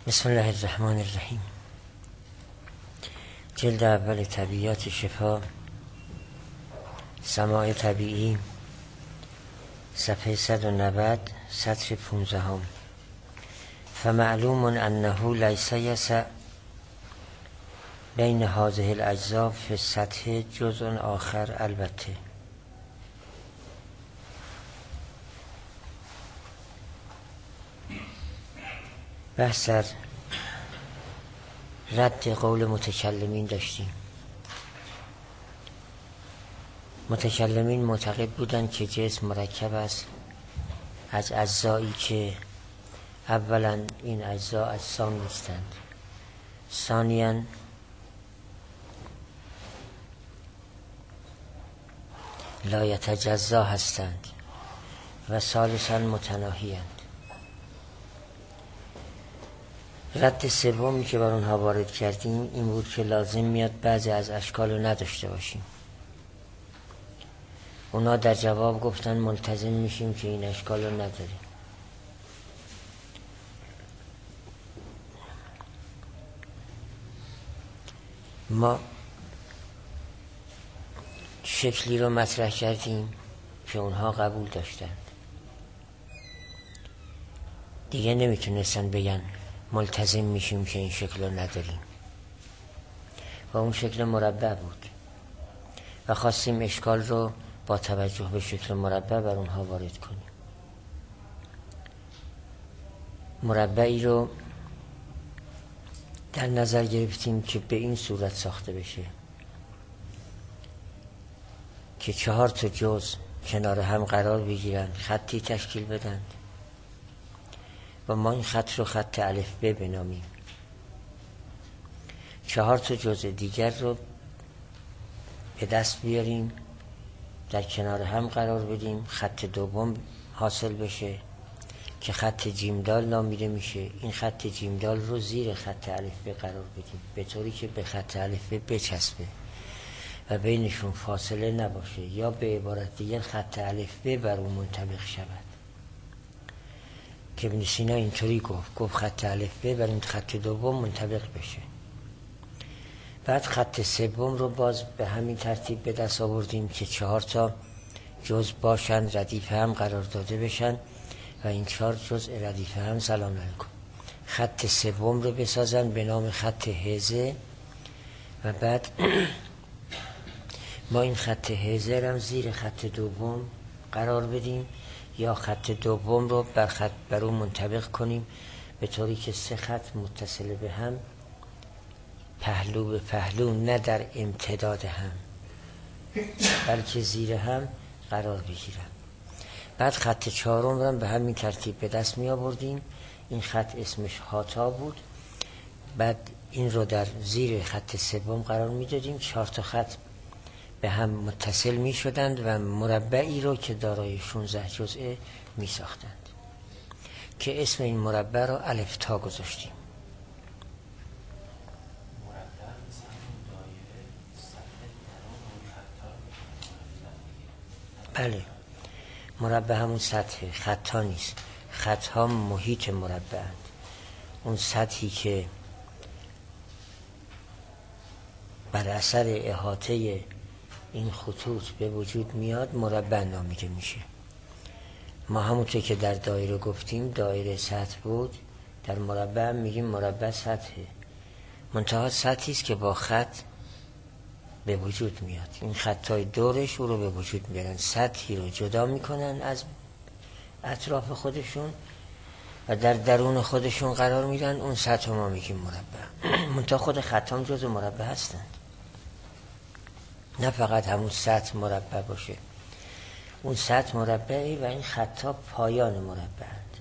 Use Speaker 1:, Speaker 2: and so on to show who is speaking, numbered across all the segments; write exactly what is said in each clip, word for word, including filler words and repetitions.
Speaker 1: بسم الله الرحمن الرحیم. جلد اول طبیعیات شفا، سماع طبیعی، صفحه صد و نود، سطر پونزدهم. فمعلوم انه لیس یسع بین هذه الاجزاء فی السطح جزء آخر. البته بحث در رد قول متکلمین داشتیم. متکلمین معتقد بودند که جسم مرکب است از اجزایی که اولا این اجزا اجسام نیستند، ثانیاً لا یتجزا هستند و ثالثاً متناهی‌اند. رد سومی که بر اونها وارد کردیم این بود که لازم میاد بعضی از اشکال رو نداشته باشیم. اونا در جواب گفتن ملتزم میشیم که این اشکال رو نداریم. ما شکلی رو مطرح کردیم که اونها قبول داشتند. دیگه نمیتونستن بگن ملتزم میشیم که این شکل رو نداریم و اون شکل مربع بود و خواستیم اشکال رو با توجه به شکل مربع بر اونها وارد کنیم. مربعی رو در نظر گرفتیم که به این صورت ساخته بشه که چهار تا جزء کنار هم قرار بگیرن، خطی تشکیل بدن و ما این خط رو خط الف ب بنامیم. چهار تا جزء دیگر رو به دست بیاریم، در کنار هم قرار بدیم، خط دوم حاصل بشه که خط جیمدال نامیده میشه. این خط جیمدال رو زیر خط الف ب قرار بدیم به طوری که به خط الف ب بچسبه و بینشون فاصله نباشه، یا به عبارت دیگر خط الف ب بر اون منطبق شود. که ابن سینا اینطوری گفت گفت خط الف ب بر این خط دوم منطبق بشه. بعد خط سوم رو باز به همین ترتیب به دست آوردیم که چهار تا جزء باشند، ردیف هم قرار داده بشن و این چهار جزء ردیف هم سلام علیکم خط سوم رو بسازن به نام خط حیزه و بعد ما این خط حیزه رو زیر خط دوم قرار بدیم یا خط دوم رو بر خط بر اون منطبق کنیم به طوری که سه خط متصل به هم پهلو به پهلو نه در امتداد هم بلکه زیر هم قرار بگیرن. بعد خط چهارم رو به همین ترتیب به دست می آوردیم. این خط اسمش هاتا بود. بعد این رو در زیر خط سوم قرار می دادیم. چهار تا خط به هم متصل می شدند و مربعی رو که دارای شانزده جزء می ساختند که اسم این مربع رو الف تا گذاشتیم. بله، مربع همون سطح، خطا نیست. خطها محیط مربعند. اون سطحی که بر اثر احاطه این خطوط به وجود میاد مربع نامیده میشه. ما همونطور که در دایره گفتیم دایره سطح بود، در مربع میگیم مربع سطحه. منتها سطحی است که با خط به وجود میاد. این خطای دورش او رو به وجود میارن، سطحی رو جدا میکنن از اطراف خودشون و در درون خودشون قرار میدن. اون سطح ما میگیم مربع. منتها خود خطام جزء مربع هستند، نه فقط همون سطح مربع باشه. اون سطح مربعی و این خطا پایان مربعند.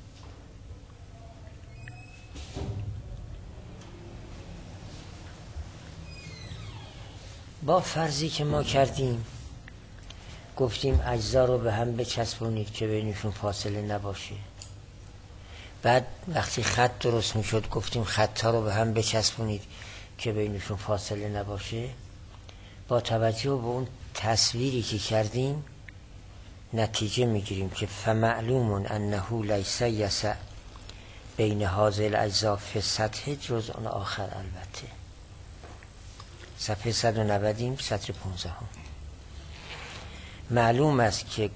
Speaker 1: با فرضی که ما کردیم گفتیم اجزا رو به هم بچسبونید که بینشون فاصله نباشه. بعد وقتی خط درست میشد گفتیم خطا رو به هم بچسبونید که بینشون فاصله نباشه. با توجه به اون تصویری که کردیم نتیجه میگیریم که فمعلوم انه لیس یسع بین هذه الاجزاء فی سطح جزء آخر. البته صفحه صد و نود سطر پانزده. معلوم است که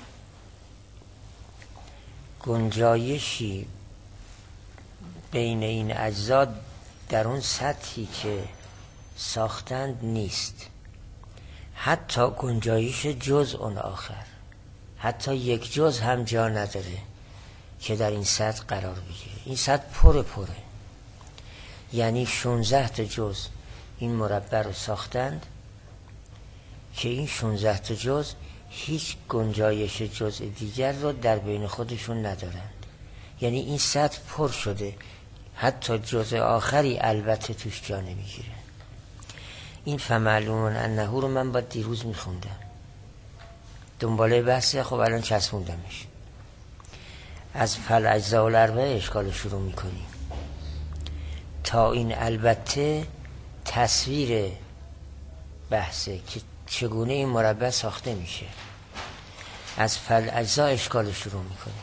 Speaker 1: گنجایشی بین این اجزا در اون سطحی که ساختند نیست، حتی گنجایش جزء آخر، حتی یک جزء هم جا نداره که در این سطح قرار بگیره. این سطح پر پره، یعنی شانزده تا جزء این مربع رو ساختند که این شانزده تا جزء هیچ گنجایش جزء دیگر رو در بین خودشون ندارند. یعنی این سطح پر شده، حتی جزء آخری البته توش جا نمیگیره. این فمعلومون انه رو من با دیروز میخوندم، دنباله بحثه. خب الان چسبوندمش. از فل اجزاء الاربعه اشکال شروع میکنیم تا این البته تصویر بحثه که چگونه این مربع ساخته میشه. از فل اجزا اشکال شروع میکنیم.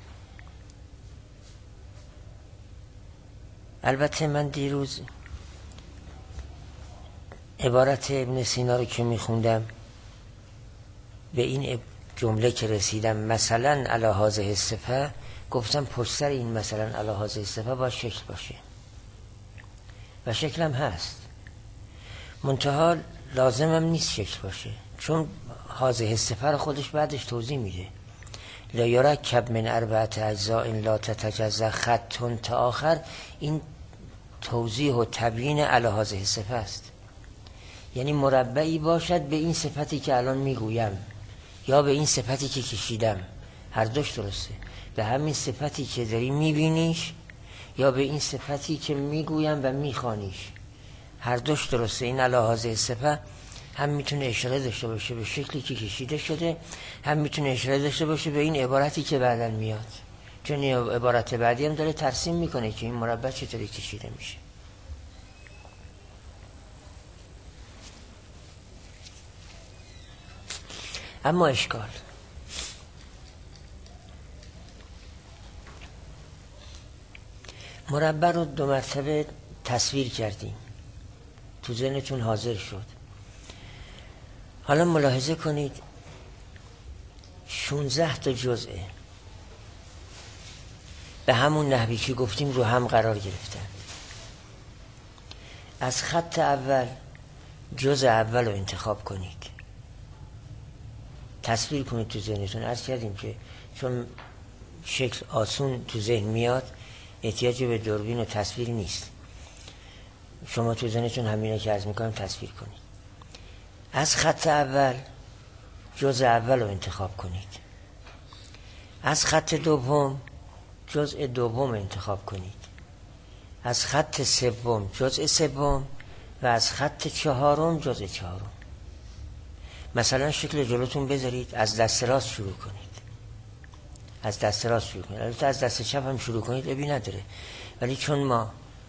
Speaker 1: البته من دیروز عبارت ابن سینا رو که میخوندم به این جمله که رسیدم، مثلا علی هذه الصفه، گفتم پشت سر این مثلا علی هذه الصفه باید شکل باشه و شکلم هست، منتها لازمم نیست شکل باشه، چون هذه الصفه رو خودش بعدش توضیح میده. لا یرکب من اربعه اجزاء لا تتجزا خط تا آخر. این توضیح و تبیین علی هذه الصفه است، یعنی مربعی باشد به این صفتی که الان میگویم یا به این صفتی که کشیدم، هر دوش درسته. به همین صفتی که داری میبینیش یا به این صفتی که میگویم و میخوانیش، هر دوش درسته. این علی هذه الصفه هم میتونه اشاره داشته باشه به شکلی که کشیده شده، هم میتونه اشاره داشته باشه به این عبارتی که بعداً میاد، چون عبارت بعدی هم داره ترسیم میکنه که این مربع چطوری کشیده میشه. اما اشکال مربع رو دو مرتبه تصویر کردیم، تو ذهنتون حاضر شد. حالا ملاحظه کنید شانزده تا جزءه به همون نحوی که گفتیم رو هم قرار گرفتن. از خط اول جزء اول رو انتخاب کنید، تصویر کنید تو ذهنتون. عرض کردیم که چون شکل آسون تو ذهن میاد، احتیاج به دوربین و تصویر نیست. شما تو ذهنتون همینه که عرض میکنم تصویر کنید. از خط اول جزء اول رو انتخاب کنید، از خط دوم جزء دوم انتخاب کنید، از خط سوم جزء سوم و از خط چهارم جزء چهارم. مثلا شکل جلوتون بذارید، از دست راست شروع کنید، از دست راست شروع کنید. البته از دست چپ هم شروع کنید ابی نداره، ولی چون ما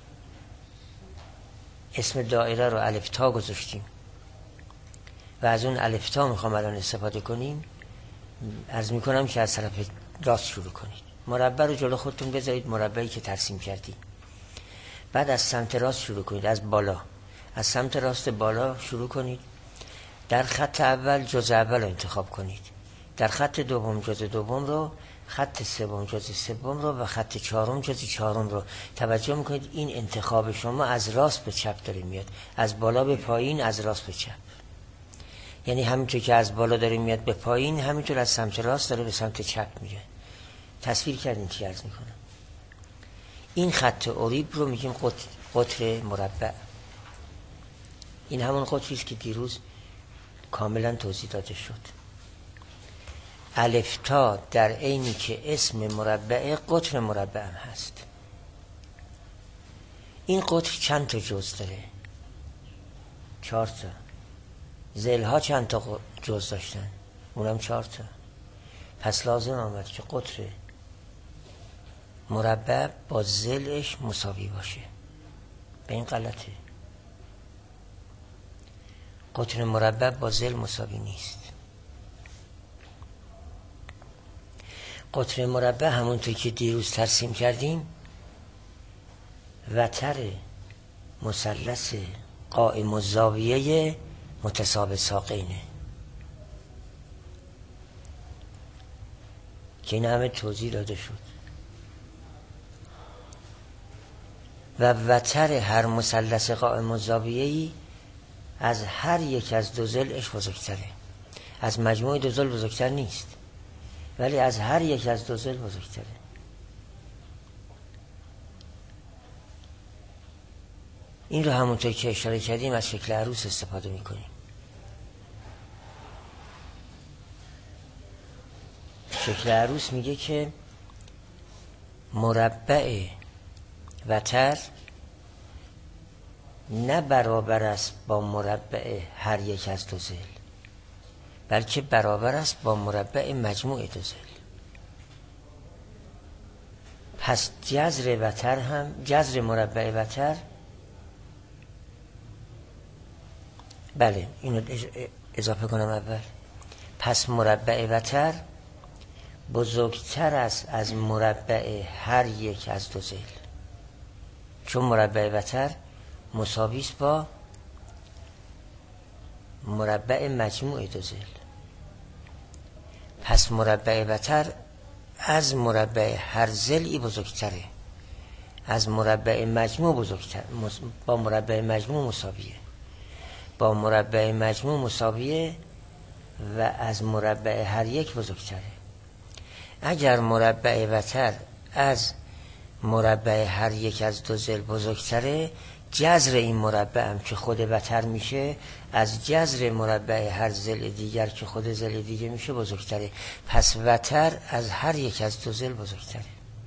Speaker 1: اسم دایره رو الف تا گذاشتیم و از اون الف تا میخوام الان استفاده کنیم، عرض میکنم که از طرف راست شروع کنید. مربع رو جلو خودتون بذارید، مربعی که ترسیم کردید. بعد از سمت راست شروع کنید، از بالا، از سمت راست بالا شروع کنید. در خط اول جزء اول رو انتخاب کنید، در خط دوم جزء دوم رو، خط سوم جزء سوم رو و خط چهارم جزء چهارم رو. توجه میکنید این انتخاب شما از راست به چپ داره میاد، از بالا به پایین، از راست به چپ. یعنی همینطور که از بالا داره میاد به پایین، همینطور از سمت راست داره به سمت چپ میره. تصویر کردین چی عرض میکنم؟ این خط اوریب رو میگیم قطر, قطر مربع. این همون قطری است که دیروز کاملا توضیح داده شد. الف تا در عینی که اسم مربع قطر مربع هم هست. این قطر چند تا جزء داره؟ چهار تا. ذیل ها چند تا جزء داشتن؟ اونم چهار تا. پس لازم آمد که قطر مربع با ذیلش مساوی باشه. به این غلطه. قطر مربع با ذیل مساوی نیست. قطر مربع همونطور که دیروز ترسیم کردیم وتر مثلث قائم الزاویه متساوی ساقینه که این همه توضیح داده شد. و وتر هر مثلث قائم الزاویه‌ای از هر یک از دو ضلعش بزرگتره. از مجموع دو ضلع بزرگتر نیست، ولی از هر یک از دو ضلع بزرگتره. این رو همونطور که اشاره کردیم از شکل عروس استفاده میکنیم. شکل عروس میگه که مربع وتر نه برابر است با مربع هر یک از دو ضلع، بلکه برابر است با مربع مجموع دو ضلع. پس جذر وتر هم جذر مربع وتر، بله اینو اضافه کنم اول، پس مربع وتر بزرگتر است از مربع هر یک از دو ضلع، چون مربع وتر مساوی است با مربع مجموع دو ضلع. پس مربع وتر از مربع هر ضلعی بزرگتره، از مربع مجموع بزرگتر، با مربع مجموع مساویه، با مربع مجموع مساویه و از مربع هر یک بزرگتره. اگر مربع وتر از مربع هر یک از دو ضلع بزرگتره، جذر این مربع هم که خود وتر میشه از جذر مربع هر ضلع دیگر که خود ضلع دیگه میشه بزرگتره. پس وتر از هر یک از دو ضلع بزرگتره.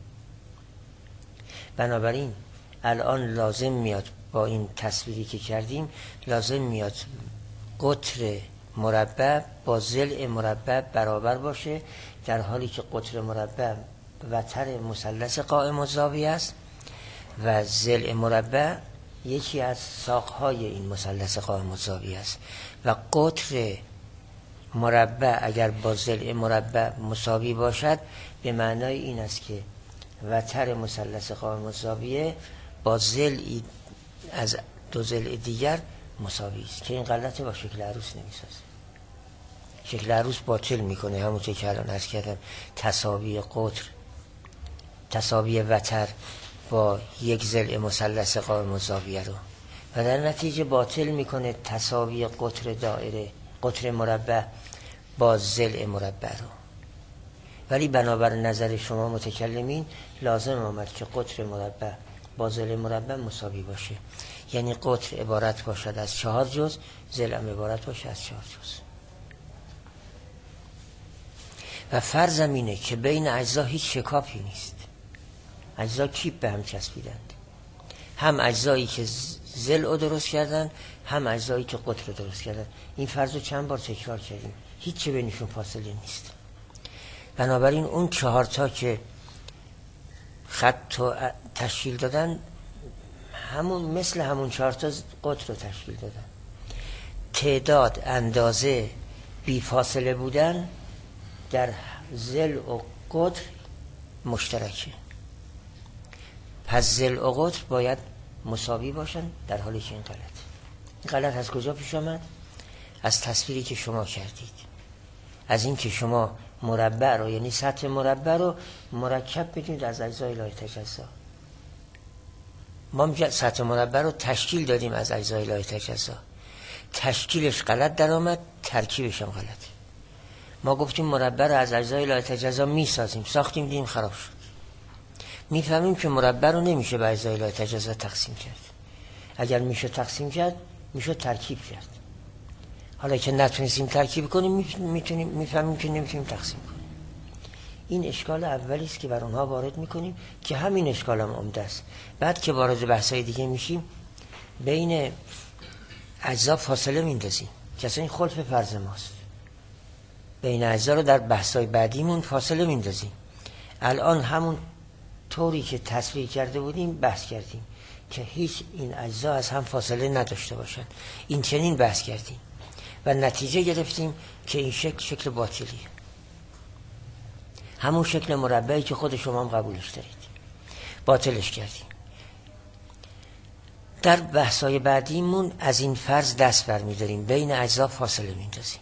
Speaker 1: بنابراین الان لازم میاد با این تصویری که کردیم، لازم میاد قطر مربع با ضلع مربع برابر باشه، در حالی که قطر مربع وتر مثلث قائم الزاویه است و ضلع مربع یکی از ساقهای این مثلث قائم الزاویه است و قطر مربع اگر با ضلع مربع مساوی باشد به معنای این است که وتر مثلث قائم الزاویه با ضلعی از دو ضلع دیگر مساوی است، که این غلطه با شکل عروس نمیسازه. شکل عروس باطل میکنه همونطور که الان عرض کردم تساوی قطر، تساوی وتر با یک ضلع مثلث قائم الزاویه رو، و در نتیجه باطل میکنه تساوی قطر دایره، قطر مربع با ضلع مربع رو. ولی بنابر نظر شما متکلمین لازم آمد که قطر مربع با ضلع مربع مساوی باشه، یعنی قطر عبارت باشد از چهار جز، ضلع هم عبارت باشه از چهار جز. و فرضم اینه که بین اجزا هیچ شکافی نیست، اجزا کیپ به هم چسبیدند، هم اجزایی که ضلع رو درست کردن هم اجزایی که قطر رو درست کردن. این فرض رو چند بار تکرار کردیم، هیچ چه بینشون فاصله نیست. بنابراین اون چهار تا که خط رو تشکیل دادن همون مثل همون چهار تا قطر رو تشکیل دادن. تعداد اندازه بی فاصله بودن در ضلع و قطر مشترکه. پس ضلع و قطر باید مساوی باشن، در حالی که این غلط. این غلط از کجا پیش آمد؟ از تصویری که شما کردید، از این که شما مربع رو یعنی سطح مربع رو مرکب بدید از اجزای لایتجزا. ما سطح مربع رو تشکیل دادیم از اجزای لایتجزا، تشکیلش غلط در آمد، ترکیبش هم غلط. ما گفتیم مربع رو از اجزای لایتجزا میسازیم، ساختیم دیدیم خراب شد. میفهمیم که مربع رو نمیشه به اجزای لایتجزا تقسیم کرد، اگر میشه تقسیم کرد میشه ترکیب کرد. حالا که نتونستیم ترکیب کنیم میتونیم میفهمیم که نمیتونیم تقسیم کنیم. این اشکال اولی است که بر اونها وارد میکنیم که همین اشکال هم عمده است. بعد که وارد بحثای دیگه میشیم بین اجزا فاصله میندازیم که اصلا این خلف فرض ماست. بین اجزا رو در بحثای بعدیمون فاصله میندازیم. الان همون طوری که تصویر کرده بودیم بحث کردیم که هیچ این اجزا از هم فاصله نداشته باشن. این چنین بحث کردیم و نتیجه گرفتیم که این شکل شکل باطلیه، همون شکل مربعی که خود شما هم قبولش دارید، باطلش کردیم. در بحثای بعدیمون از این فرض دست برمی‌داریم، بین اجزا فاصله میندازیم.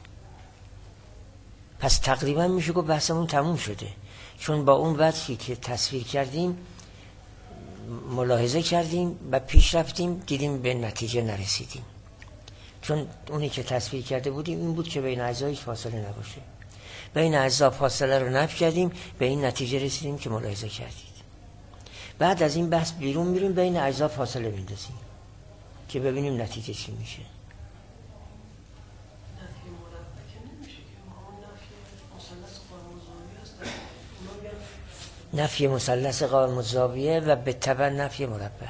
Speaker 1: پس تقریبا میشه که بحثمون تموم شده، چون با اون وجهی که تصویر کردیم ملاحظه کردیم و پیش رفتیم، دیدیم به نتیجه نرسیدیم. چون اونی که تصویر کرده بودیم این بود که بین اجزا هیچ فاصله نباشه. بین اجزا فاصله رو نفی کردیم، به این نتیجه رسیدیم که ملاحظه کردید. بعد از این بحث بیرون میریم، بین اجزا فاصله میندازیم که ببینیم نتیجه چی میشه. نفی مثلث قائم الزاویه و به تبع نفی مربع.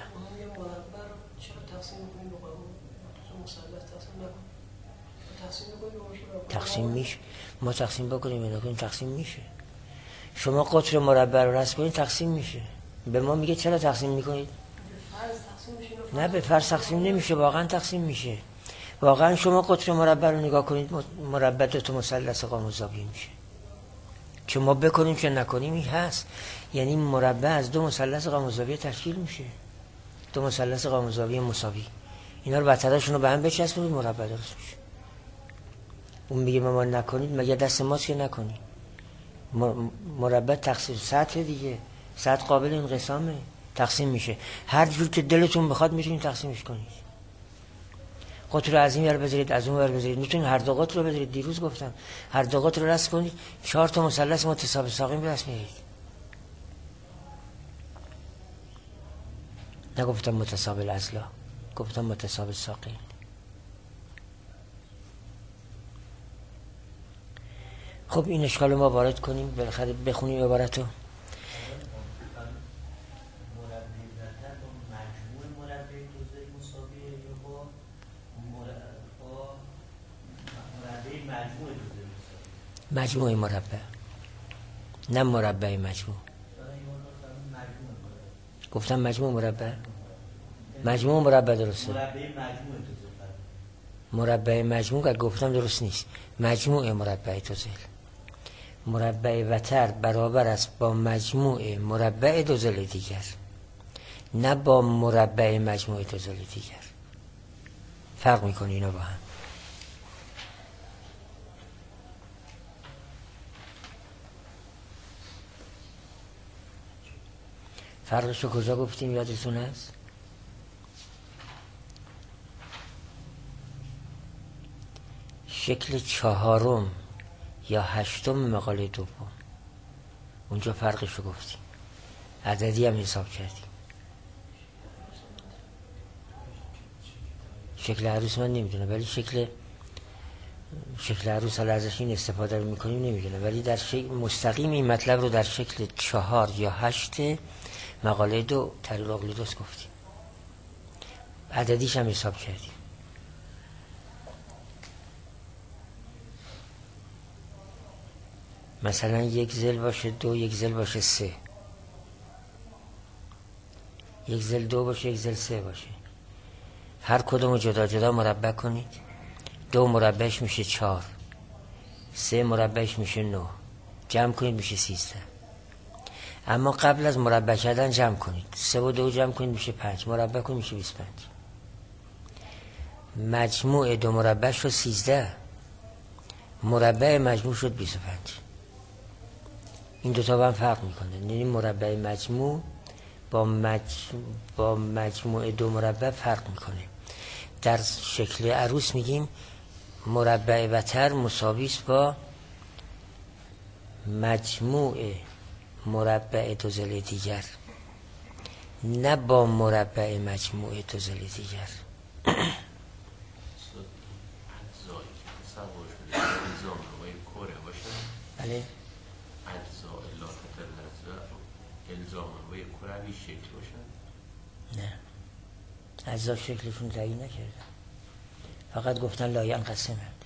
Speaker 1: تقسیم میشه، ما تقسیم بکنیم اینا کنیم تقسیم میشه. شما قطر مربع رو رسم کنید تقسیم میشه. به ما میگه چرا تقسیم میکنید؟ نه به فرض تقسیم نمیشه، واقعا تقسیم میشه. واقعا شما قطر مربع رو نگاه کنید، مربع دو تا مثلث قائم الزاویه میشه. که ما بکنیم که نکنیم این هست. یعنی مربع از دو مثلث قائم الزاویه تشکیل میشه، دو مثلث قائم الزاویه مساوی. اینا رو وتراشون رو به هم بچسبونید مربع درست میشه. اون میگه ما نکنید، مگه دست ماست که نکنید؟ مربع تقسیم سطح دیگه، سطح قابل انقسامه، تقسیم میشه. هر جور که دلتون بخواد میتونید تقسیمش کنید. قطر رو از این ور بذارید، از اون ور بذارید، میتونید هر دو قطر رو بذارید. دیروز گفتم هر دو قطر رو رسم کنید، چهار تا مثلث متساوی ساقین برسمید. نگفتم متساوی الاضلاع، گفتم متساوی ساقین. خب این اشکال ما وارد کنیم، بالاخره بخونیم عبارتو. مجموع مربع، نه مربع مجموع. گفتم مجموع مربع، مجموع مربع درسته. مربع مجموع که گفتم درست نیست. مجموع مربع دو ضلع، مربع وتر برابر است با مجموع مربع دو ضلع دیگر، نه با مربع مجموع دو ضلع دیگر. فرق میکنه اینا با هم. فرقشو کجا گفتیم یادتون هست؟ شکل چهارم یا هشتم مقاله دوم، اونجا فرقشو گفتیم، عددی هم حساب کردیم. شکل عروس من نمیدونم، ولی شکل شکل عروس حالا ازش این استفاده رو میکنیم نمیدونم، ولی در شکل مستقیم این مطلب رو در شکل چهار یا هشت مقاله دو طریق اقلیدس گفتیم، عددیش هم حساب کردیم. مثلا یک ضلع باشه دو، یک ضلع باشه سه، یک ضلع دو باشه، یک ضلع سه باشه. هر کدوم جدا جدا مربع کنید. دو مربعش میشه چهار، سه مربعش میشه نه، جمع کنید میشه سیزده. اما قبل از مربع کردن جمع کنید. سه و دو جمع کنید میشه پنج، مربع کنید میشه بیست و پنج. مجموع دو مربع شد سیزده، مربع مجموع شد بیست و پنج. این دوتا با هم فرق میکنه. یعنی مربع مجموع با, مج... با مجموع دو مربع فرق میکنه. در شکل عروس میگیم مربع وتر مساوی است با مجموع مربع دو ضلع دیگر، نه با مربع مجموع دو ضلع دیگر. بله. نه، اجزا شکلشون تعیین نکردن، فقط گفتن لا ینقسمند.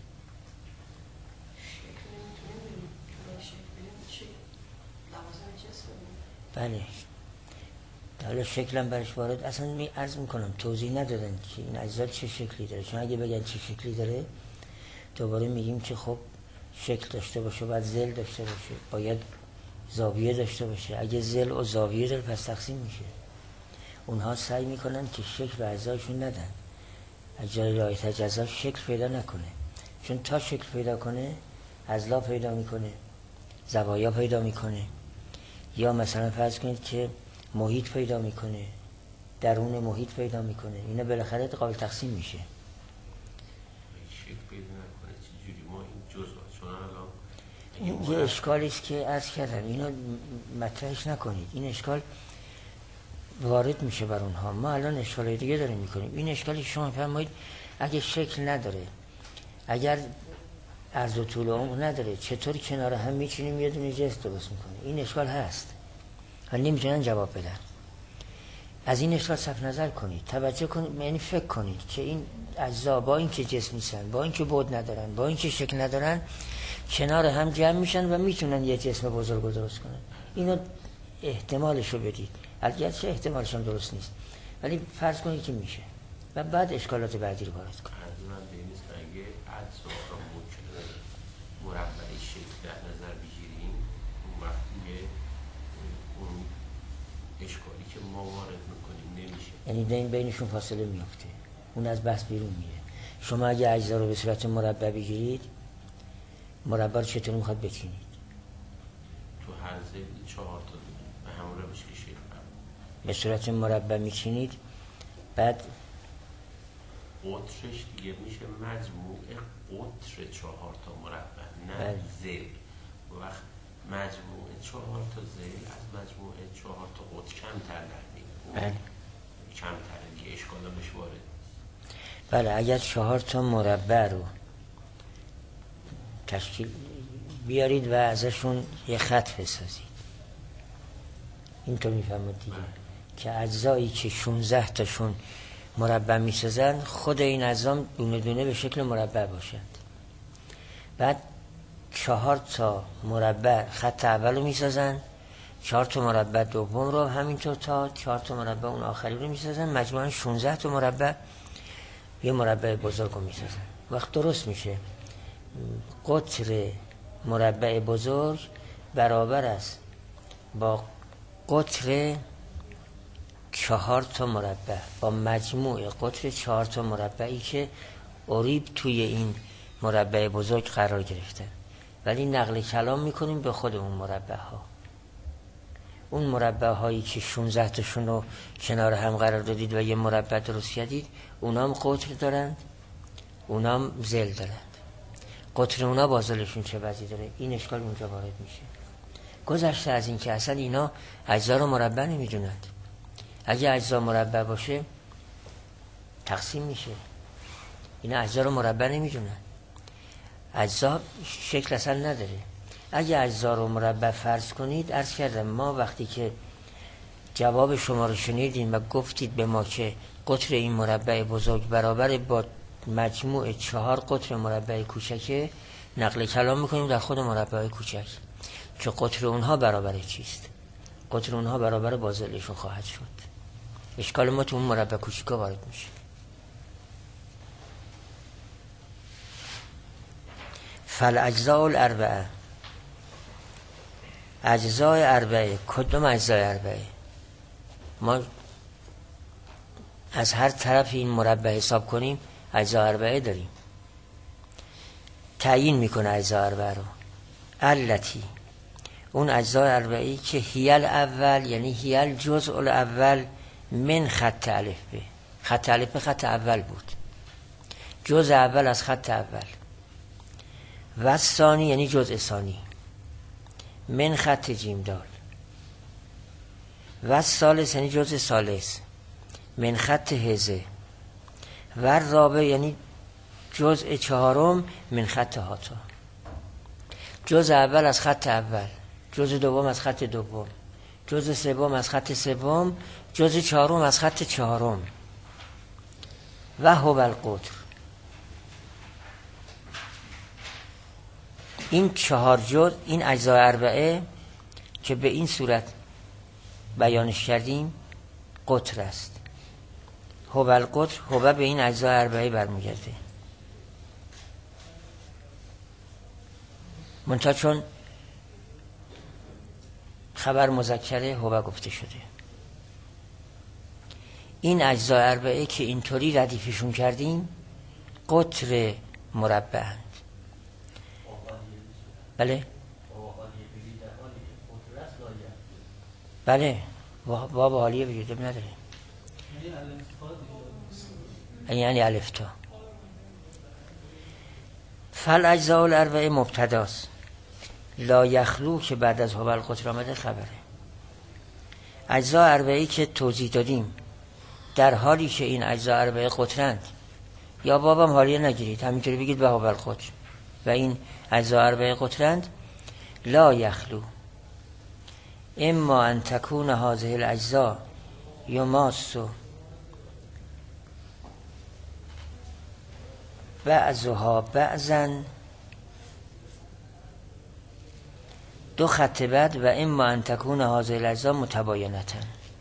Speaker 1: بله. حالا شکلم برش وارد اصلا می عرض میکنم توضیح ندادن که این اجزا چه شکلی داره، چون اگه بگن چه شکلی داره دوباره میگیم که خب شکل داشته باشه، باید ضلع داشته باشه، باید زاویه داشته باشه. اگه ضلع و زاویه داره پس تقسیم میشه. اونها سعی میکنن که شکل و اجزاشون ندن، اجزای رایت اجزا شکل پیدا نکنه، چون تا شکل پیدا کنه اضلاع پیدا میکنه، زوایا پیدا میکنه، یا مثلا فرض کنید که محیط پیدا میکنه، درون محیط پیدا میکنه، اینا بالاخره قابل تقسیم میشه.
Speaker 2: شکل پیدا نکنه چجوری ما این جزء چون الان
Speaker 1: این یه اشکالی است که عرض کردم اینو مطرحش نکنید، این اشکال وارد میشه بر اونها. ما الان اشکالای دیگه داریم میکنیم. این اشکالی شما فرمایید اگه شکل نداره، اگر عرض و طول و عمق نداره، چطور کنار هم میچینیم یه دونه جسم درست میکنه؟ این اشکال هست و نمیتونن جواب بدن. از این اشکال صرف نظر کنید، توجه کنید، یعنی فکر کنید که این اجزا با اینکه جسم نیستن، با اینکه بعد ندارن، با اینکه شکل ندارن، کنار هم جمع میشن و میتونن یه جسم بزرگ رو درست کنن. اینو احتمالشو بدید، البته احتمالش هم درست نیست، ولی فرض کنید که میشه و بعد اشکالات بعدی رو وارد کنید.
Speaker 2: منظورم به این نیست که اگه اجزا را ممکنه مربعی شکل در نظر بگیریم، اون وقت دیگه اون اشکالی که ما وارد میکنیم نمیشه،
Speaker 1: یعنی بین بینشون فاصله میفته، اون از بحث بیرون میره. شما اگه اجزا رو به صورت مربع بگیرید، مربع رو چطور میخواد بچینید؟
Speaker 2: تو هر ضلع چهار تا به همون روش که شکل برد
Speaker 1: به صورت مربع میچینید، بعد
Speaker 2: قطرش دیگه میشه مجموع قطر چهار تا مربع، نه
Speaker 1: بله.
Speaker 2: ضلع. وقت مجموع چهار تا ضلع از مجموع چهار تا قطر کمتر در میاد،
Speaker 1: بله
Speaker 2: کمتره دیگه، اشکال بهش وارد نیست.
Speaker 1: بله. اگر چهار تا مربع رو تشکیل بیارید و ازشون یه خط بسازید، اینطور میفهمید دیگه که اجزایی که شانزده تاشون مربع میسازن، خود این اجزا دونه دونه به شکل مربع باشند. بعد چهار تا مربع خط اول رو میسازن، چهار تا مربع دوم رو همینطور، تا چهار تا مربع اون آخری رو میسازن، مجموعاً شانزده تا مربع یه مربع بزرگ رو میسازن. وقت درست میشه قطر مربع بزرگ برابر است با قطر چهار تا مربع، با مجموع قطر چهار تا مربعی که اریب توی این مربع بزرگ قرار گرفتن. ولی نقل کلام میکنیم به خود اون مربع ها. اون مربع هایی که شانزده تاشون رو کنار هم قرار دادید و یه مربع درست کردید، اونام قطر دارند، اونام ضلع دارند. قطر اونا با ضلعشون چه وضعی داره؟ این اشکال اونجا وارد میشه. گذشته از این که اصلا اینا اجزا رو مربع نمیدونند. اگه اجزا مربع باشه تقسیم میشه. اینا اجزا رو مربع نمیدونن، اجزا شکل اصلا نداره. اگه اجزا رو مربع فرض کنید، عرض کردم ما وقتی که جواب شما رو شنیدیم و گفتید به ما که قطر این مربع بزرگ برابر با مجموع چهار قطر مربع کوچکه، نقل کلام میکنیم در خود مربع کوچک که قطر اونها برابر چیست؟ قطر اونها برابر با ضلعشون خواهد شد. اشکال ما تو اون مربع کوچیکا وارد میشه. فالاجزاء الاربعه، اجزای اربعه. کدوم اجزای اربعه؟ ما از هر طرف این مربع حساب کنیم اجزا اربعه داریم. تعیین میکنه اجزا اربعه رو. التی، اون اجزا اربعه‌ای که هیل اول، یعنی هیل جزء الاول من خط الف به. خط الف به خط اول بود، جزء اول از خط اول. و ثانی یعنی جزء ثانی من خط جیم دال. و ثالث یعنی جزء ثالث من خط هزه. و رابع یعنی جزء چهارم من خط هاتا. جزء اول از خط اول، جزء دوم از خط دوم، جزء سوم از خط سوم، جزء چهارم از خط چهارم. و هو القطر. این چهار جزء، این اجزای اربعه که به این صورت بیانش کردیم قطر است. هو القطر، هو به این اجزای اربعه برمیگرده. منتها چون خبر مذکره هو گفته شده. این اجزا اربعه که اینطوری ردیفشون کردیم قطر مربعند. بله بله باب حالیه بگیرده نداره، یعنی الف تا. فل اجزاء الاربعه مبتداست، لا یخلو که بعد از هو القطر آمده خبره. اجزا اربعه‌ای که توضیح دادیم در حالی که این اجزا اربعه قطرند، یا بابم حالیه نگیرید، همینطوری بگید به هو القطر، و این اجزا اربعه قطرند، لا یخلو اما ان تکون هذه الاجزاء یماس بعضها بعضا دو خط بعد، و اما ان تکون هذه الاجزاء متباینتا.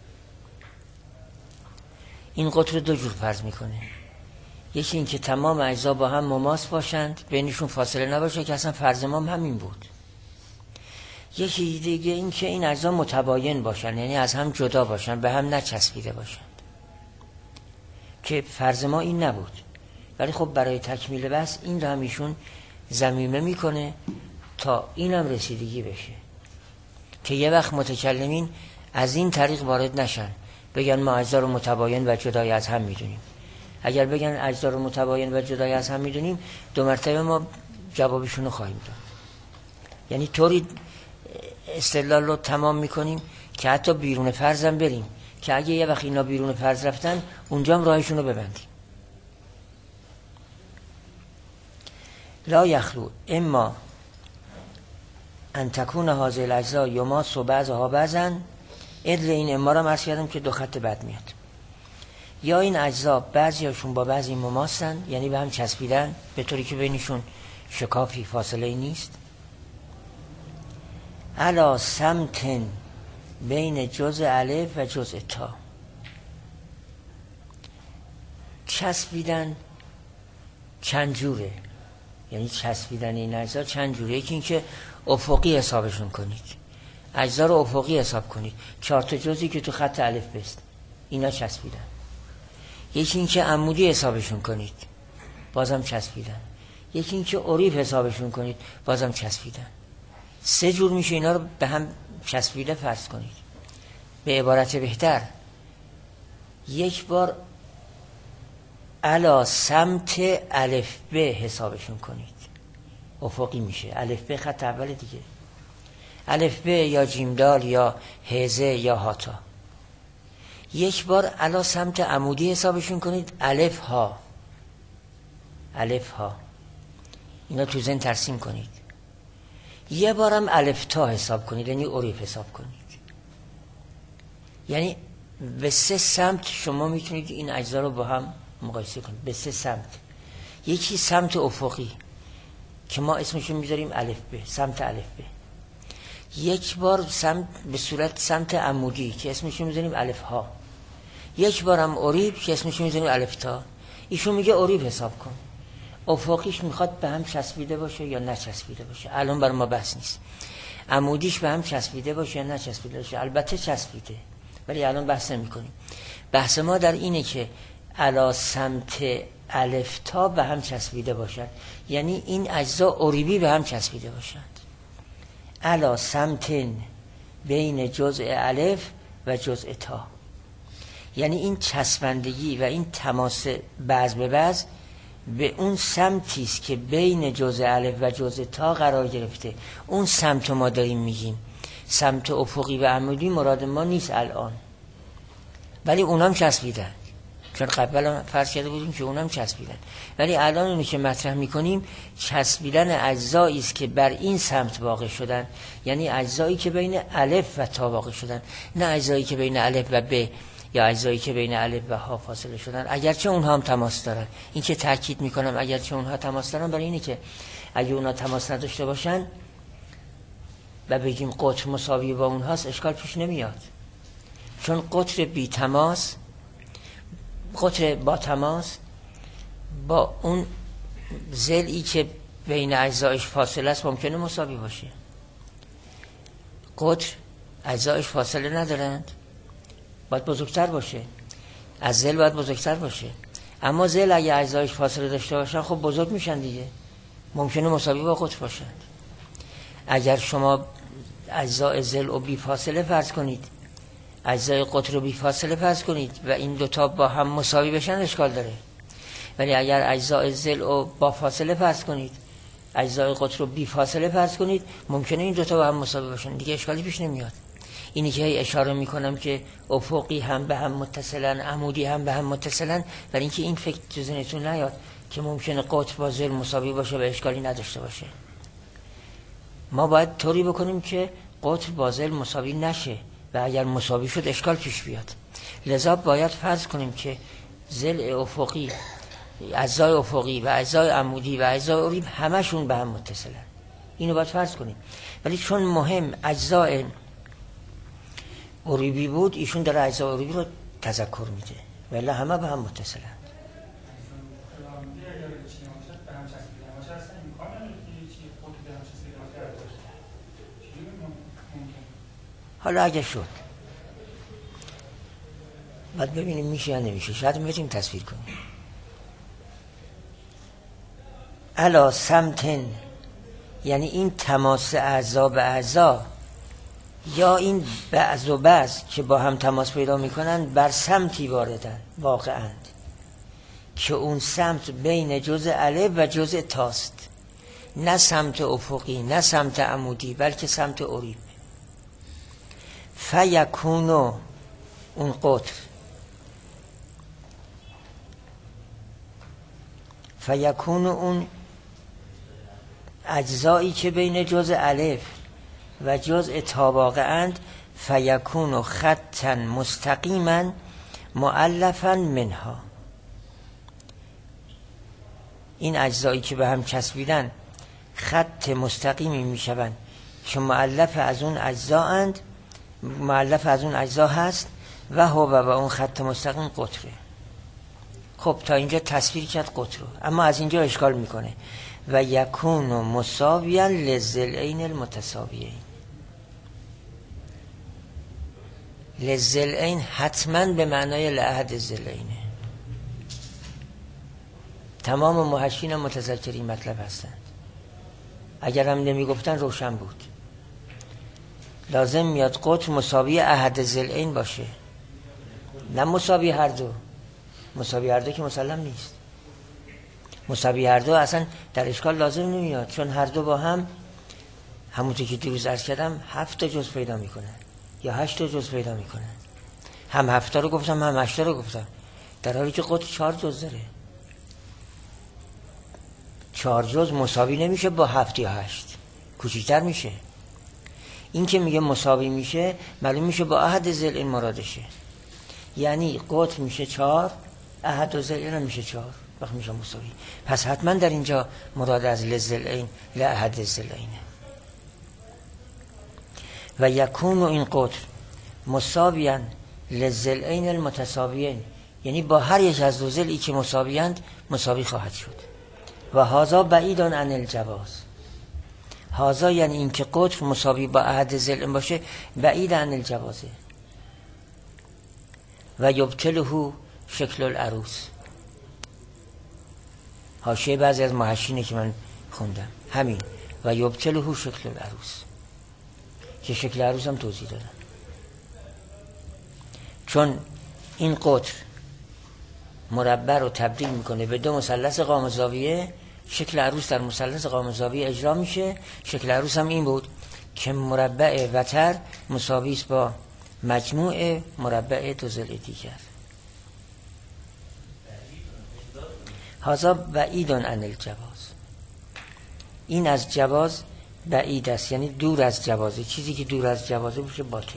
Speaker 1: این قطر دو جور فرض میکنه، یکی این که تمام اجزا با هم مماس باشند، بینشون فاصله نباشه که اصلا فرض ما همین بود. یکی دیگه این که این اجزا متباین باشن، یعنی از هم جدا باشن، به هم نچسبیده باشند، که فرض ما این نبود. ولی خب برای تکمیل بحث این رو هم ایشون ضمیمه میکنه تا اینم رسیدگی بشه، که یه وقت متکلمین از این طریق وارد نشن بگن ما اجزا رو متباین و جدای از هم میدونیم. اگر بگن اجزا رو متباین و جدای از هم میدونیم، دو مرتبه ما جوابشون رو خواهیم داد. یعنی طوری استدلال رو تمام میکنیم که حتی بیرون فرض هم بریم، که اگه یه وقت اینا بیرون فرض رفتن اونجا هم راهشون رو ببندیم. لا یخلو اما ان تکون هذه الاجزاء یماس بعضها بعضا، ادل این اما رو عرض کردم که دو خط بعد میاد. یا این اجزا بعضیاشون با بعضی مماسن، یعنی به هم چسبیدن به طوری که بینشون شکافی فاصله ای نیست. علا سمت بین جزء الف و جزء تا، چسبیدن چند جوره، یعنی چسبیدن این اجزا چند جوره. یکی این که افقی حسابشون کنید، اجزا رو افقی حساب کنید، چهار تا جزئی که تو خط الف بست اینا چسبیدن. یکی این که عمودی حسابشون کنید، بازم چسبیدن. یکی این که عریب حسابشون کنید، بازم چسبیدن. سه جور میشه اینا رو به هم چسبیده فرض کنید. به عبارت بهتر، یک بار علا سمت الف ب حسابشون کنید، افقی میشه. الف ب خط اول دیگه، الف ب یا جیمدال یا هزه یا هاتا. یک بار علا سمت عمودی حسابشون کنید، الف ها، الف ها، اینا تو ذهن ترسیم کنید. یه بارم الف تا حساب کنید، یعنی عریب حساب کنید. یعنی به سه سمت شما میتونید این اجزا رو با هم مقایسه کنید، به سه سمت. یکی سمت افقی که ما اسمشون میذاریم الف ب، سمت الف ب. یک بار سمت به صورت سمت عمودی که اسمشون میذاریم الف ها. یک بارم عریب که اسمشون میذاریم الف تا. ایشون میگه عریب حساب کن. افقیش میخواد به هم چسبیده باشه یا نچسبیده باشه، الان برای ما بحث نیست. عمودیش به هم چسبیده باشه یا نچسبیده باشه، البته چسبیده، ولی الان بحث نمی کنیم. بحث ما در اینه که علا سمت الف تا به هم چسبیده باشد، یعنی این اجزا عریبی به هم چسبیده باشند. علا سمت بین جزء الف و جزء تا، یعنی این چسبندگی و این تماس بعض به بعض به اون سمتی است که بین جزء الف و جزء تا قرار گرفته. اون سمت ما داریم میگیم. سمت افقی و عمودی مراد ما نیست الان، ولی اونام چسبیدن، چون قبلا فرض کرده بودیم که اونام چسبیدن. ولی الان اونی که مطرح میکنیم چسبیدن اجزایی است که بر این سمت واقع شدن، یعنی اجزایی که بین الف و تا واقع شدن، نه اجزایی که بین الف و ب یا اجزایی که بین الف و ها فاصله شدن، اگرچه اونها هم تماس دارن. این که تاکید میکنم اگرچه اونها تماس دارن، برای اینه که اگه اونها تماس نداشته باشن و بگیم قطر مساوی با اونهاست، اشکال پیش نمیاد. چون قطر بی تماس، قطر با تماس با اون ضلعی که بین اجزایش فاصله است ممکنه مساوی باشه. قطر اجزایش فاصله ندارند، باید بزرگتر باشه. از ظل باید بزرگتر باشه. اما ظل اگه اجزایش فاصله داشته باشن خب بزرگ میشن دیگه، ممکنه مساوی با قطر باشن. اگر شما اجزای ظل رو بی فاصله فرض کنید، اجزای قطر رو بی فاصله فرض کنید و این دوتا با هم مساوی بشن اشکال داره. ولی اگر اجزای ظل رو با فاصله فرض کنید، اجزای قطر رو بی فاصله فرض کنید، ممکنه این دوتا با هم مساوی باشن، دیگه اشکالی پیش نمیاد. اینی که اشاره میکنم که افقی هم به هم متصلن، عمودی هم به هم متصلن، ولی اینکه این فکر تو ذهنتون نیاد که ممکنه قطر با ظل مساوی باشه و اشکالی نداشته باشه. ما باید طوری بکنیم که قطر با ظل مساوی نشه و اگر مساوی شد اشکال پیش بیاد. لذا باید فرض کنیم که ضلع افقی، اجزای افقی و اجزای عمودی و اجزای عریب همشون به هم متصلن. اینو باید فرض کنیم. ولی چون مهم اجزای عریبی بود، ایشون داره اجزای عریبی رو تذکر میده، ولی همه به هم متصلن. حالا اگه شد بعد ببینیم میشه یا نمیشه، شاید میتونیم تصویر کنیم. علا سمتن، یعنی این تماس اعضا به اعضا یا این بعض و بعض که با هم تماس پیدا میکنن بر سمتی واردن واقعاً که اون سمت بین جزء الف و جزء تاست، نه سمت افقی نه سمت عمودی بلکه سمت عریب. فیکونو، اون قطر، فیکونو اون اجزایی که بین جزء الف و جزء تا واقعاً، فیکونو خطا مستقیما مؤلفا منها، این اجزایی که به هم چسبیدن خط مستقیمی میشوند که مؤلف از اون اجزا اند، مؤلف از اون اجزا هست و هو و اون خط مستقیم قطره. خب تا اینجا تصویر کرد قطر رو، اما از اینجا اشکال میکنه و یکون مساویا للضلعین المتساویین. للضلعین حتما به معنای لأحد الضلعینه. تمام محشین متذکرین مطلب هستند، اگر هم نمی گفتن روشن بود. لازم میاد قطر مساوی احد الضلعین باشه، نه مساوی هر دو. مساوی هر دو که مسلم نیست. مساوی هر دو اصلا در اشکال لازم نمیاد، چون هر دو با هم همونطور که دیروز عرض کردم هفت تا جز پیدا میکنن یا هشت تا جز پیدا میکنن. هم هفت تا رو گفتم هم هشت تا رو گفتم، در حالی که قطر چهار جز داره. چهار جز مساوی نمیشه با هفت یا هشت، کوچیک‌تر میشه. این که میگه مساوی میشه معلوم میشه با احد ضلعین مرادشه، یعنی قطر میشه چهار، احد و ضلعین هم میشه چهار، وقت میشه مساوی. پس حتما در اینجا مراد از للضلعین لأحد الضلعینه. و یکون این قطر مساویاً للضلعین المتساویین، یعنی با هر یک از دو ضلعی که مساویند مساوی خواهد شد. و هذا بعید عن الجواز، هذا یعنی این که قطر مساوی با احد ضلعین باشه بعید عن الجوازه. و یبطله شکل العروس، حاشیه بعضی از محشینه که من خوندم همین، و یبطله شکل العروس، که شکل عروس هم توضیح دادم. چون این قطر مربع رو تبدیل میکنه به دو مثلث قائم زاویه، شکل عروس در مثلث قائم زاویه اجرا میشه. شکل عروس هم این بود که مربع وتر مساوی است با مجموع مربع دو ضلع دیگر. هذا بعید عن الجواز، این از جواز بعید است، یعنی دور از جوازه. چیزی که دور از جوازه باشه باطل.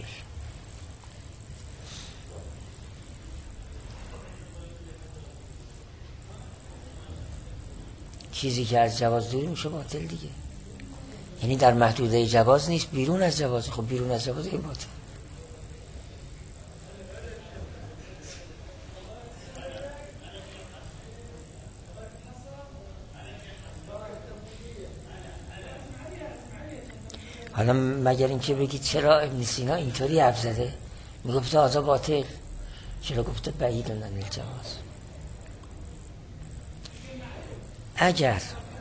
Speaker 1: چیزی که از جواز دور میشه باطل دیگه، یعنی در محدوده جواز نیست، بیرون از جواز. خب بیرون از جواز که باطل. حالا مگر اینکه بگید چرا ابن سینا اینطوری حرف زده، میگفت آزا باطل، چرا گفته بعید عن الجواز؟ اگر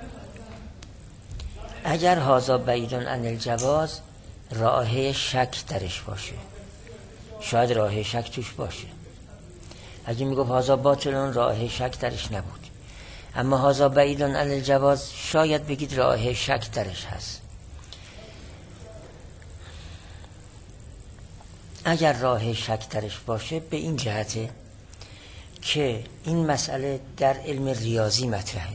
Speaker 1: اگر هذا بعید عن الجواز راه شک درش باشه، شاید راه شک توش باشه. اگه میگفت هذا باطل راه شک درش نبود. اما هذا بعید عن الجواز شاید بگید راه شک درش هست. اگر راه شک درش باشه به این جهته که این مسئله در علم ریاضی مطرحه.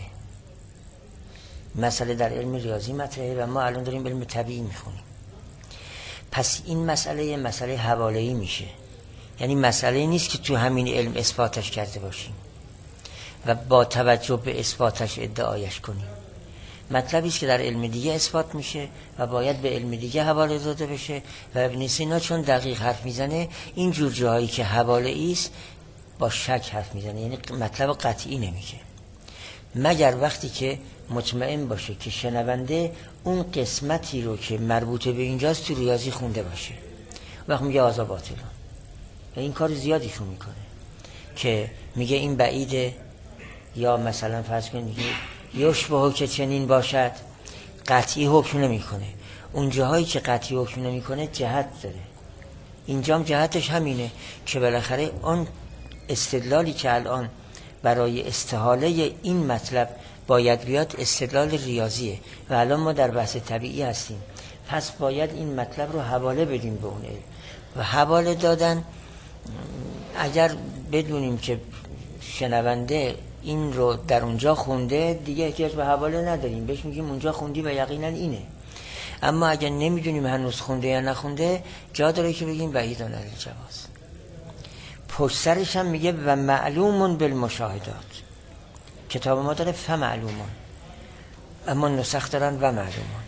Speaker 1: مسئله در علم ریاضی مطرحه و ما الان داریم علم طبیعی میخونیم. پس این مسئله مسئله حواله‌ای میشه. یعنی مسئله نیست که تو همین علم اثباتش کرده باشیم و با توجه به اثباتش ادعایش کنیم. مطلبی است که در علم دیگه اثبات میشه و باید به علم دیگه حواله داده بشه و ابن سینا چون دقیق حرف میزنه این جور جاهایی که حواله است با شک حرف میزنه، یعنی مطلب قطعی نمیگه مگر وقتی که مطمئن باشه که شنونده اون قسمتی رو که مربوط به اینجاست تو ریاضی خونده باشه. وقت میگه آزا باطلان و این کار زیادی شون میکنه که میگه این بعیده، یا مثلا فرض کنید یشبهه که چنین باشد، قطعی حکم نمیکنه. اون جاهایی که قطعی حکم نمیکنه جهت داره. اینجام جهتش همینه که بالاخره اون استدلالی که الان برای استحاله این مطلب باید بیاد استدلال ریاضیه و الان ما در بحث طبیعی هستیم، پس باید این مطلب رو حواله بدیم به اون علم. و حواله دادن اگر بدونیم که شنونده این رو در اونجا خونده دیگه احتیاج به حواله نداریم، بهش میگیم اونجا خوندی و یقینا اینه. اما اگر نمیدونیم هنوز خونده یا نخونده جا داره که بگیم بعید عن الجواز. پشت سرش هم میگه و معلوم بالمشاهدات. کتاب ما داره فمعلومان، اما نسخ دارن و معلومان.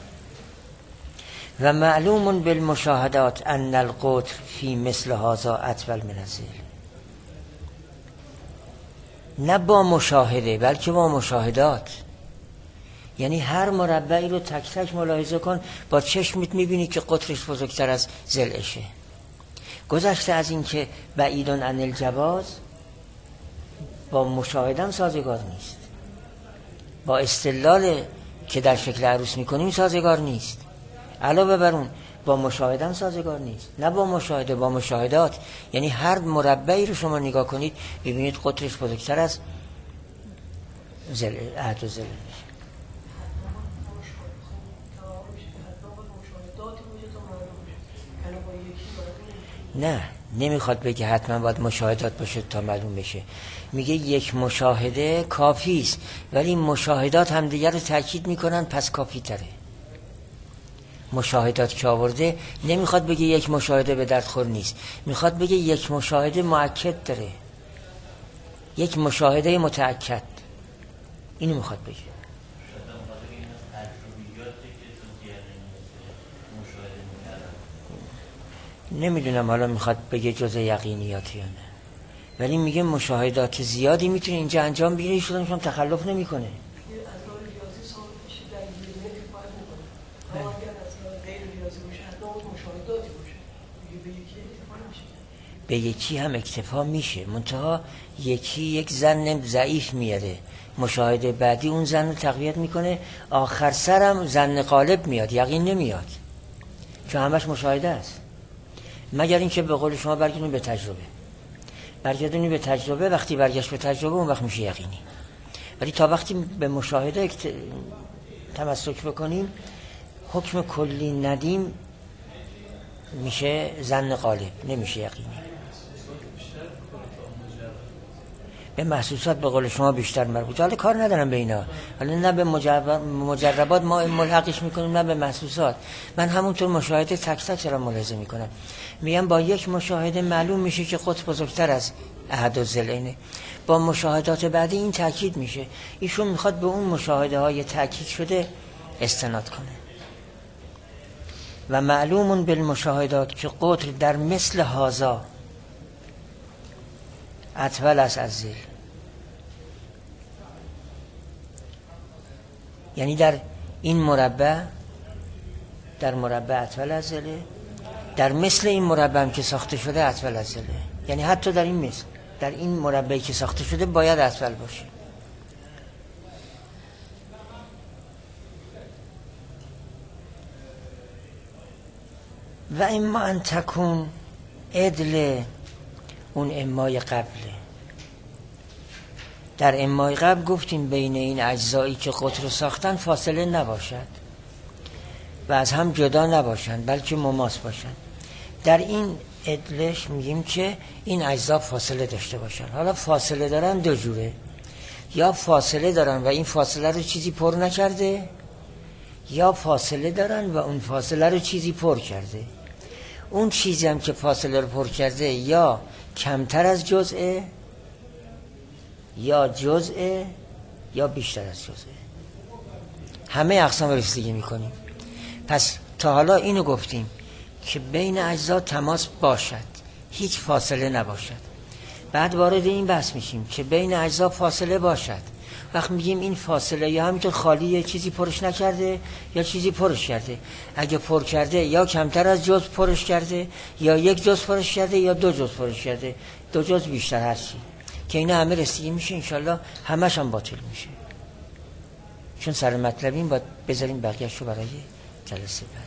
Speaker 1: و معلوم بالمشاهدات ان القطر فی مثل هذا اطول من الظل. نه با مشاهده بلکه با مشاهدات. یعنی هر مربعی رو تک تک ملاحظه کن، با چشمت میبینی که قطرش بزرگتر از ضلعشه. گذشته از این که بعید عن الجواز با مشاهدم سازگار نیست، با استدلال که در شکل عروس میکنیم سازگار نیست، علاوه بر اون با مشاهدم سازگار نیست. نه با مشاهده، با مشاهدات. یعنی هر مربعی رو شما نگاه کنید ببینید قطرش بزرگتر از ضلع عهد و ضلع میشه. نه، نمیخواد بگه حتما باید مشاهدات باشه تا معلوم بشه. میگه یک مشاهده کافی است، ولی مشاهدات هم دیگر رو تاکید میکنن، پس کافی تره. مشاهدات که آورده نمیخواد بگه یک مشاهده به درد خور نیست، میخواد بگه یک مشاهده مؤکد داره، یک مشاهده متأکد. اینو میخواد بگه. نمیدونم حالا میخواد بگه جزء یقینیات یا نه، ولی میگه مشاهدات زیادی میتونه اینجا انجام بگیره، ایشون هم تخلف نمیکنه. به یکی هم اکتفا میشه، منتها یکی یک زن ضعیف میاره، مشاهده بعدی اون زن رو تقویت میکنه، آخر سرم زن غالب میاد، یقین نمیاد، چون همش مشاهده است. مگر اینکه به قول شما برگردونی به تجربه. برگردونی به تجربه، وقتی برگشت به تجربه اون وقت میشه یقینی. ولی تا وقتی به مشاهده اکت... تمسک بکنیم، حکم کلی ندیم، میشه زن غالب، نمیشه یقینی. به محسوسات به قول شما بیشتر مربوطه. حالا کار ندارم به اینا، حالا نه به مجربات ما ملحقش میکنیم نه به محسوسات. من همونطور مشاهده تک تک را ملاحظه میکنم، میگم با یک مشاهده معلوم میشه که قطر بزرگتر از احد الضلعینه، با مشاهدات بعدی این تاکید میشه. ایشون میخواد به اون مشاهده های تاکید شده استناد کنه. و معلومون بالمشاهدات که قطر در مثل هذا اطول است از ذل. یعنی در این مربع، در مربع اطول از ذله، در مثل این مربع هم که ساخته شده اطول از ذله. یعنی حتی در این میز، در این مربعی که ساخته شده باید اسفل باشه. و اما ان تکون عدل، اون امای قبله. در امای قبل گفتیم بین این اجزایی که قطر رو ساختن فاصله نباشد و از هم جدا نباشند بلکه مماس باشند. در این عدلش میگیم که این اجزا فاصله داشته باشن. حالا فاصله دارن دو جوره، یا فاصله دارن و این فاصله رو چیزی پر نکرده، یا فاصله دارن و اون فاصله رو چیزی پر کرده. اون چیزی هم که فاصله رو پر کرده یا کمتر از جزءه، یا جزءه، یا بیشتر از جزءه. همه اقسام رسیدگی میکنیم. پس تا حالا اینو گفتیم که بین اجزا تماس باشد، هیچ فاصله نباشد. بعد وارد این بحث میشیم که بین اجزا فاصله باشد. وقت میگیم این فاصله یا همینطور خالیه، چیزی پرش نکرده یا چیزی پرش کرده. اگه پر کرده یا کمتر از جزء پرش کرده، یا یک جزء پرش کرده، یا دو جزء پرش کرده، دو جزء بیشتر هر چی که اینا همه رسیدگی میشه. انشالله همش هم باطل میشه، چون سر مطلبین باید بذاریم بقیه‌شو برای جلسه بعد.